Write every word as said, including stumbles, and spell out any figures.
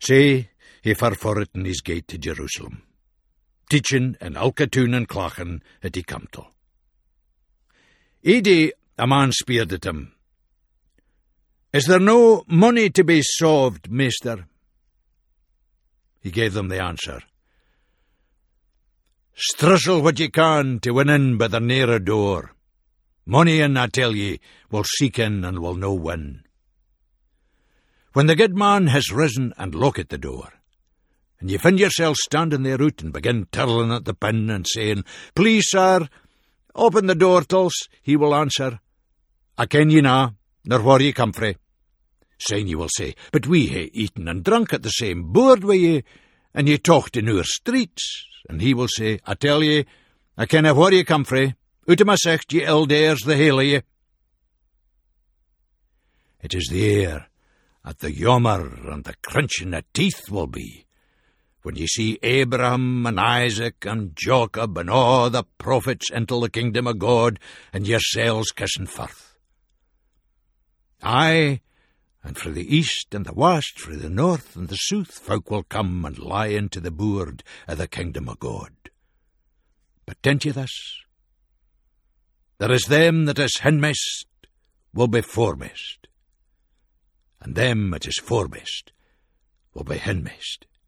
Say, he vervoort in his gate to Jerusalem. Teaching and elke toon en klachen het he come to. Ede, a man speered at him. Is there no money to be solved, meester? He gave them the answer. Strussel what ye can to win in by the nearer door. Money in, I tell ye, will seek in and will no win. When the good man has risen and look at the door, and ye find yourself standing there out and begin tirling at the pin and saying, Please, sir, open the door tulse, he will answer, I ken ye na, nor where ye come frae. Syne ye will say, But we hae eaten and drunk at the same board wi' ye, and ye talked in our streets. And he will say, I tell ye, I kenna where ye come frae, out of my secht ye elders the hale ye. It is the air at the yommer and the crunching of teeth will be, when ye see Abraham and Isaac and Jacob and all the prophets enter the kingdom of God, and yourselves kissing forth. Aye, and frae the east and the west, frae the north and the south, folk will come and lie into the board of the kingdom of God. But tent ye this? There is them that is hindmost will be foremost, and them that is foremost will be hindmost.